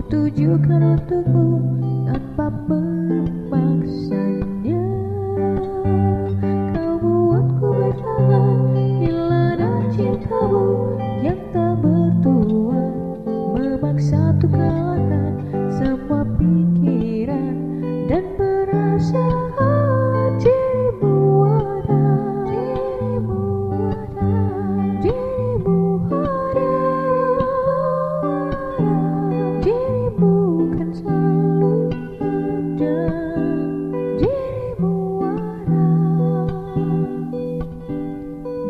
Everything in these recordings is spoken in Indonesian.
Tujukan untukmu tanpa memaksanya. Kau buatku bertahan di ladang cintamu yang tak bertuan, memaksa untuk kalahkan semua pikiran dan perasaan. Dirimu ada, dirimu ada, dirimu kan selalu ada, dirimu ada,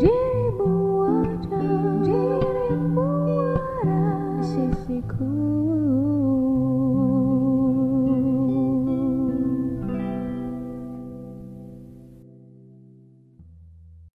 dirimu ada, dirimu ada di sisiku.